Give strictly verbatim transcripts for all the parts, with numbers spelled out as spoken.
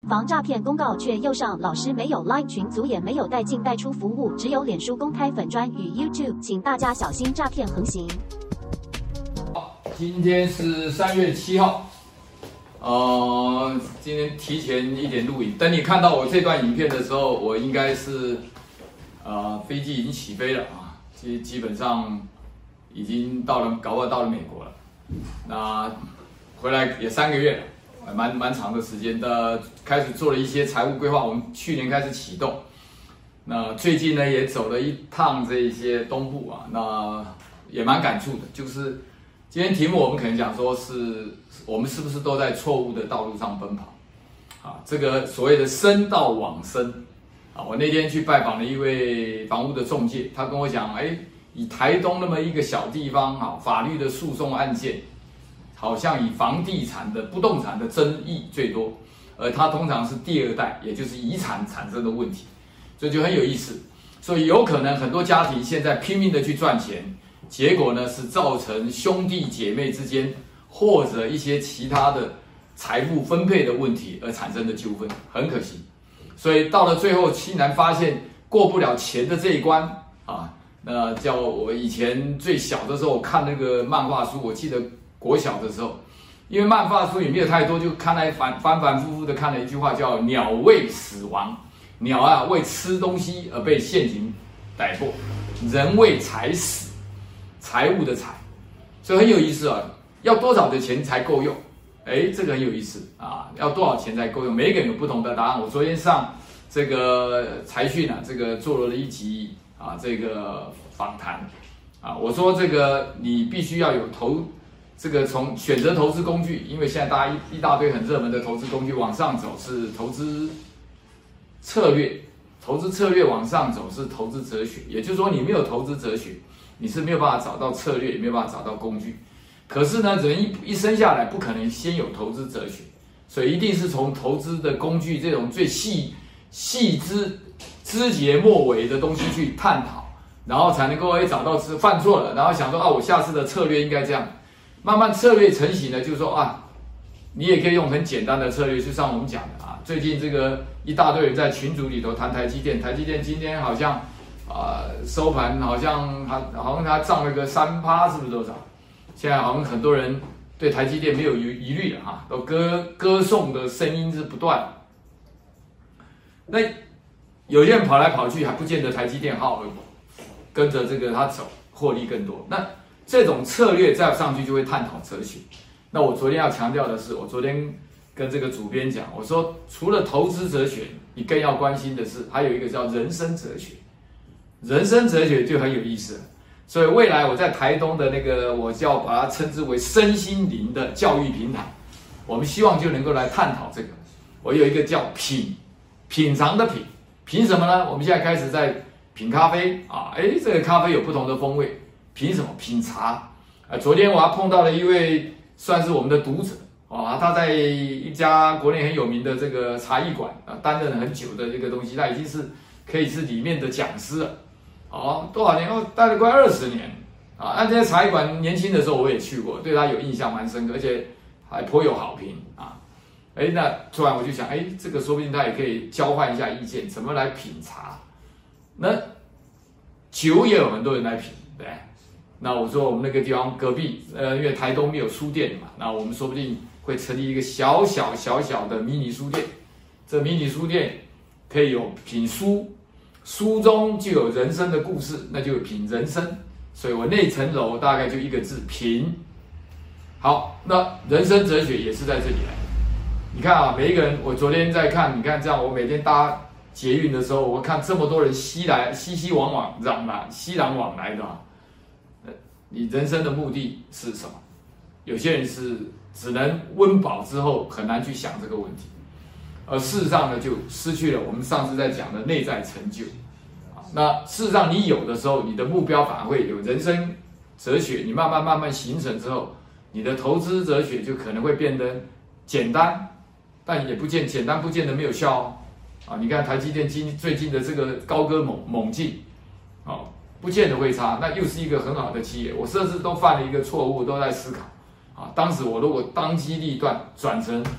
防诈骗公告却又上，老师没有 Line 群组，也没有带进带出服务，只有脸书公开粉专与 YouTube， 请大家小心诈骗横行。 好，今天是三月七号，呃，今天提前一点录影。等你看到我这段影片的时候，我应该是呃飞机已经起飞了啊，基基本上已经到了，搞不好到了美国了。那回来也三个月了。蛮蛮长的时间的，开始做了一些财务规划。我们去年开始启动，那最近呢也走了一趟这一些东部啊，那也蛮感触的。就是今天题目我们可能讲说是我们是不是都在错误的道路上奔跑啊？这个所谓的生到往生啊，我那天去拜访了一位房屋的仲介，他跟我讲，哎，以台东那么一个小地方啊，法律的诉讼案件。好像以房地产的不动产的争议最多，而它通常是第二代，也就是遗产产生的问题，所以就很有意思。所以有可能很多家庭现在拼命的去赚钱，结果呢是造成兄弟姐妹之间或者一些其他的财富分配的问题而产生的纠纷，很可惜。所以到了最后，竟然发现过不了钱的这一关啊，那叫我以前最小的时候看那个漫画书，我记得。国小的时候，因为漫画书也没有太多，就看来反反反复复的看了一句话，叫“鸟为死亡”。鸟啊，为吃东西而被陷阱逮捕；人为财死，财物的财，所以很有意思啊。要多少的钱才够用？哎，这个很有意思啊。要多少钱才够用？每一个人有不同的答案。我昨天上这个财讯啊，这个做了一集啊，这个访谈啊，我说这个你必须要有投。这个从选择投资工具，因为现在大家一一大堆很热门的投资工具往上走是投资策略，投资策略往上走是投资哲学，也就是说你没有投资哲学，你是没有办法找到策略，也没有办法找到工具。可是呢，人一一生下来不可能先有投资哲学，所以一定是从投资的工具这种最细细枝枝节末尾的东西去探讨，然后才能够哎找到是犯错了，然后想说啊，我下次的策略应该这样。慢慢策略成型呢，就是说啊，你也可以用很简单的策略，就像我们讲的啊，最近这个一大堆人在群组里头谈台积电，台积电今天好像啊、呃、收盘好像它好像它涨了个三趴，是不是多少？现在好像很多人对台积电没有疑虑了哈，都歌歌颂的声音是不断。那有些人跑来跑去，还不见得台积电好跟着这个它走，获利更多。那这种策略再上去就会探讨哲学。那我昨天要强调的是，我昨天跟这个主编讲，我说除了投资哲学，你更要关心的是，还有一个叫人生哲学。人生哲学就很有意思了。所以未来我在台东的那个，我叫把它称之为身心灵的教育平台，我们希望就能够来探讨这个。我有一个叫品，品尝的品，品什么呢？我们现在开始在品咖啡啊，哎，这个咖啡有不同的风味。凭什么？品茶。呃，昨天我还碰到了一位算是我们的读者啊，他在一家国内很有名的这个茶艺馆啊担任了很久的这个东西，他已经是可以是里面的讲师了。哦，多少年？哦，待了快二十年啊。那这些茶艺馆年轻的时候我也去过，对他有印象蛮深刻，而且还颇有好评啊。哎，那突然我就想，哎，这个说不定他也可以交换一下意见，怎么来品茶？那酒也有很多人来品，对。那我说我们那个地方隔壁，呃，因为台东没有书店嘛，那我们说不定会成立一个小小小小的迷你书店。这迷你书店可以有品书，书中就有人生的故事，那就有品人生。所以我那层楼大概就一个字品。好，那人生哲学也是在这里来。你看啊，每一个人，我昨天在看，你看这样，我每天搭捷运的时候，我看这么多人熙来熙熙往往攘来熙攘往来的啊。你人生的目的是什么？有些人是只能温饱之后很难去想这个问题，而事实上呢，就失去了我们上次在讲的内在成就。那事实上，你有的时候，你的目标反而会有人生哲学，你慢慢慢慢形成之后，你的投资哲学就可能会变得简单，但也不见简单不见得没有效哦。啊，你看台积电今最近的这个高歌猛猛进，哦。不见得会差，那又是一个很好的企业。我甚至都犯了一个错误，都在思考啊。当时我如果当机立断转成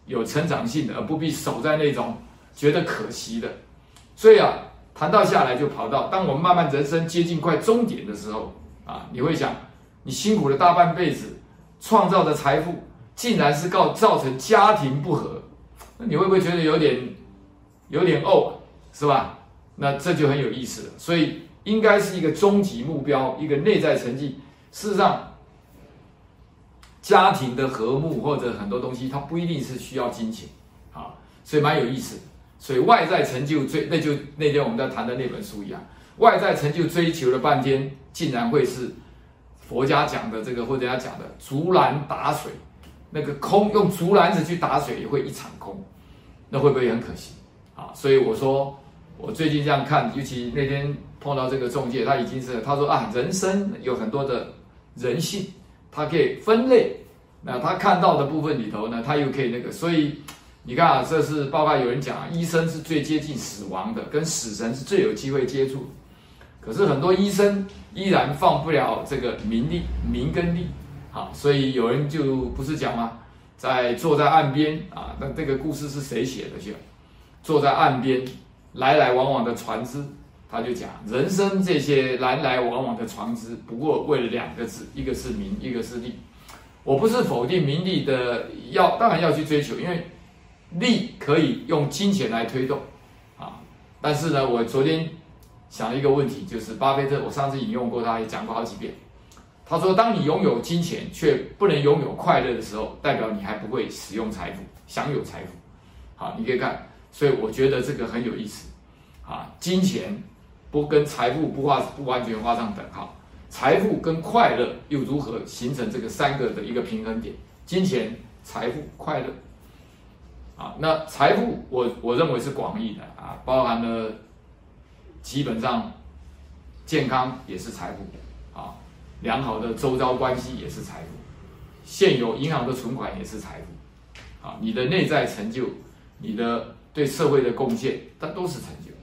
有成长性的，而不必守在那种觉得可惜的。所以啊，谈到下来就跑到，当我们慢慢人生接近快终点的时候啊，你会想，你辛苦了大半辈子，创造的财富，竟然是告造成家庭不和，那你会不会觉得有点有点怄，是吧？那这就很有意思了。所以应该是一个终极目标，一个内在成绩。事实上，家庭的和睦或者很多东西，它不一定是需要金钱啊，所以蛮有意思的。所以外在成就追，那就那天我们在谈的那本书一样，外在成就追求了半天，竟然会是佛家讲的这个或者人家讲的竹篮打水，那个空用竹篮子去打水也会一场空，那会不会很可惜啊？所以我说，我最近这样看，尤其那天碰到这个中介，他已经是他说啊，人生有很多的人性，他可以分类，那他看到的部分里头呢，他又可以那个，所以。你看啊，这是包括有人讲，医生是最接近死亡的，跟死神是最有机会接触的。可是很多医生依然放不了这个名利、名跟利，好，所以有人就不是讲吗？在坐在岸边啊，那这个故事是谁写的？就坐在岸边来来往往的船只，他就讲人生这些来来往往的船只，不过为了两个字，一个是名，一个是利。我不是否定名利的，要当然要去追求，因为。利可以用金钱来推动，啊，但是呢，我昨天想了一个问题，就是巴菲特，我上次引用过他，也讲过好几遍。他说，当你拥有金钱却不能拥有快乐的时候，代表你还不会使用财富，享有财富。好，你可以看，所以我觉得这个很有意思。啊，金钱不跟财富不画不完全画上等号，财富跟快乐又如何形成这个三个的一个平衡点？金钱、财富、快乐。啊，那财富我我认为是广义的啊，包含了基本上健康也是财富啊，良好的周遭关系也是财富，现有银行的存款也是财富啊，你的内在成就，你的对社会的贡献，它都是成就。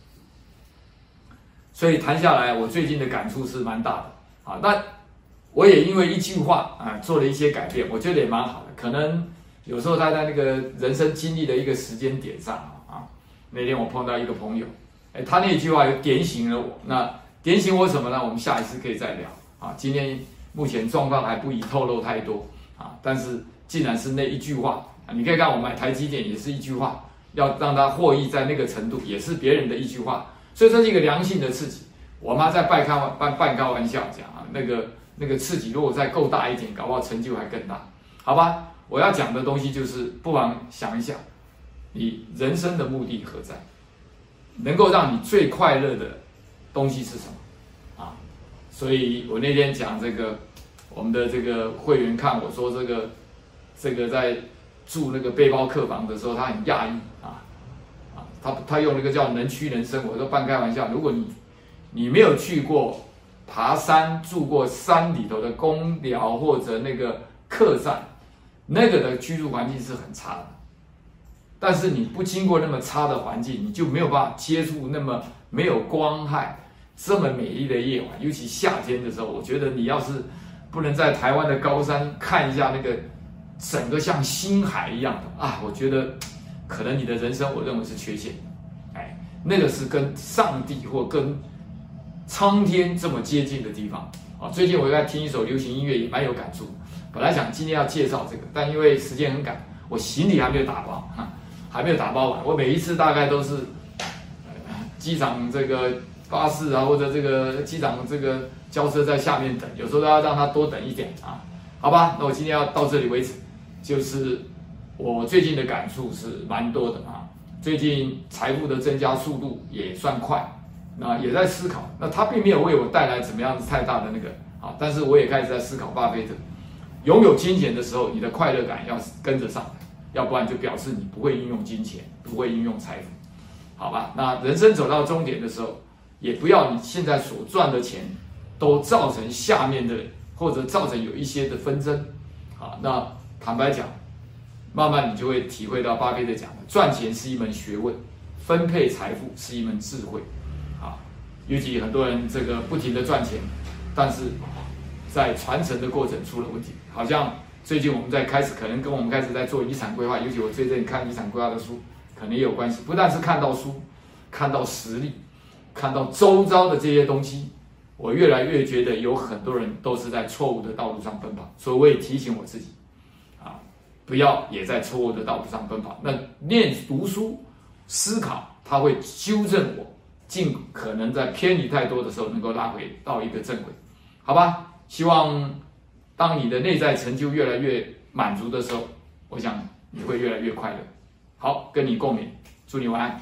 所以谈下来，我最近的感触是蛮大的啊。那我也因为一句话啊做了一些改变，我觉得也蛮好的，可能。有时候他在那个人生经历的一个时间点上啊，那天我碰到一个朋友，哎，他那句话又点醒了我。那点醒我什么呢？我们下一次可以再聊啊。今天目前状况还不宜透露太多啊，但是既然是那一句话啊，你可以看我买台积电也是一句话，要让他获益在那个程度，也是别人的一句话，所以这是一个良性的刺激。我妈在半开半半开玩笑讲啊，那个那个刺激如果再够大一点，搞不好成就还更大，好吧？我要讲的东西就是，不妨想一想，你人生的目的何在？能够让你最快乐的东西是什么？啊，所以我那天讲这个，我们的这个会员看我说这个，这个在住那个背包客房的时候，他很讶异啊，啊，他他用那个叫能屈能伸，我都半开玩笑。如果你你没有去过爬山，住过山里头的公寮或者那个客栈。那个的居住环境是很差的，但是你不经过那么差的环境，你就没有办法接触那么没有光害、这么美丽的夜晚。尤其夏天的时候，我觉得你要是不能在台湾的高山看一下那个整个像星海一样的啊，我觉得可能你的人生，我认为是缺陷。哎，那个是跟上帝或跟苍天这么接近的地方啊。最近我在听一首流行音乐，也蛮有感触。本来想今天要介绍这个，但因为时间很赶，我行李还没有打包，哈，还没有打包完。我每一次大概都是，呃，机场这个巴士啊，或者这个机场这个交车在下面等，有时候都要让他多等一点啊。好吧，那我今天要到这里为止。就是我最近的感触是蛮多的啊，最近财富的增加速度也算快，那也在思考，那他并没有为我带来怎么样子太大的那个啊，但是我也开始在思考巴菲特。拥有金钱的时候，你的快乐感要跟着上来，要不然就表示你不会运用金钱，不会运用财富，好吧？那人生走到终点的时候，也不要你现在所赚的钱都造成下面的，或者造成有一些的纷争，啊，那坦白讲，慢慢你就会体会到巴菲特讲的，赚钱是一门学问，分配财富是一门智慧，啊，尤其很多人这个不停的赚钱，但是在传承的过程出了问题，好像最近我们在开始，可能跟我们开始在做遗产规划，尤其我最近看遗产规划的书，可能也有关系。不但是看到书，看到实例，看到周遭的这些东西，我越来越觉得有很多人都是在错误的道路上奔跑，所以我也提醒我自己，啊，不要也在错误的道路上奔跑。那念读书、思考，它会纠正我，尽可能在偏离太多的时候，能够拉回到一个正轨，好吧？希望当你的内在成就越来越满足的时候，我想你会越来越快乐。好，跟你共勉，祝你晚安。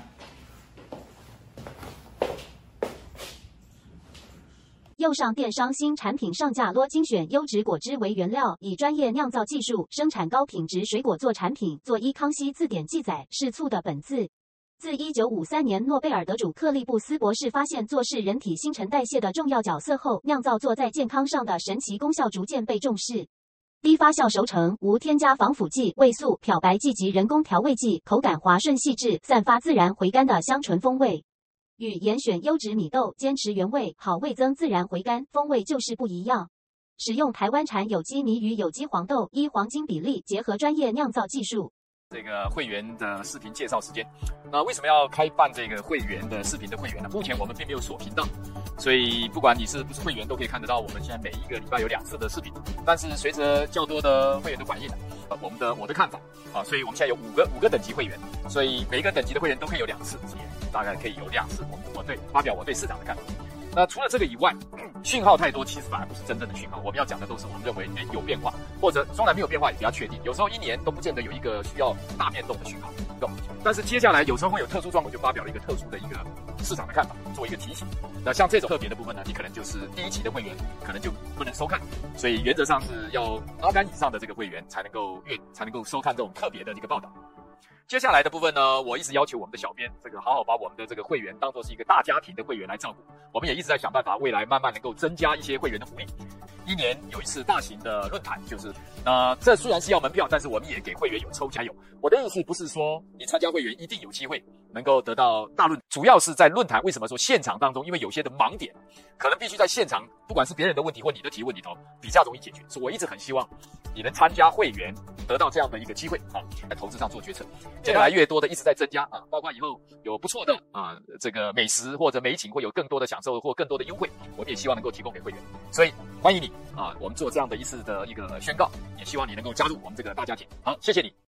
右上电商新产品上架，多精选优质果汁为原料，以专业酿造技术生产高品质水果做产品。做依康熙字典记载，是醋的本字。自一九五三年诺贝尔得主克利布斯博士发现做是人体新陈代谢的重要角色后，酿造作在健康上的神奇功效逐渐被重视。低发酵熟成，无添加防腐剂、味素、漂白剂及人工调味剂，口感滑顺细致，散发自然回甘的香醇风味。与严选优质米豆，坚持原味，好味增自然回甘，风味就是不一样。使用台湾产有机米与有机黄豆，依黄金比例，结合专业酿造技术。 这个会员的视频介绍时间，那为什么要开办这个会员的视频的会员呢？目前我们并没有锁频道，所以不管你是不是会员，都可以看得到我们现在每一个礼拜有两次的视频。但是随着较多的会员的反应，呃，我们的我的看法啊，所以我们现在有五个五个等级会员，所以每一个等级的会员都可以有两次，也大概可以有两次我我对发表我对市场的看法。那除了这个以外，讯号太多，其实反而不是真正的讯号。我们要讲的都是我们认为有变化，或者从来没有变化也比较确定。有时候一年都不见得有一个需要大变动的讯号，但是接下来有时候会有特殊状况，就发表了一个特殊的一个市场的看法，做一个提醒。那像这种特别的部分呢，你可能就是第一期的会员可能就不能收看，所以原则上是要八竿以上的这个会员才能够阅才能够收看这种特别的一个报道。接下来的部分呢，我一直要求我们的小编这个好好把我们的这个会员当作是一个大家庭的会员来照顾。我们也一直在想办法，未来慢慢能够增加一些会员的福利。一年有一次大型的论坛，就是那、呃、这虽然是要门票，但是我们也给会员有抽加油。我的意思不是说你参加会员一定有机会能够得到大论，主要是在论坛为什么说现场当中，因为有些的盲点可能必须在现场，不管是别人的问题或你的提问里头比较容易解决。所以我一直很希望你能参加会员，得到这样的一个机会啊，在投资上做决策。越来越多的一直在增加啊，包括以后有不错的啊这个美食或者美景，会有更多的享受或更多的优惠，我们也希望能够提供给会员。所以欢迎你啊，我们做这样的一次的一个宣告，也希望你能够加入我们这个大家庭。好，谢谢你。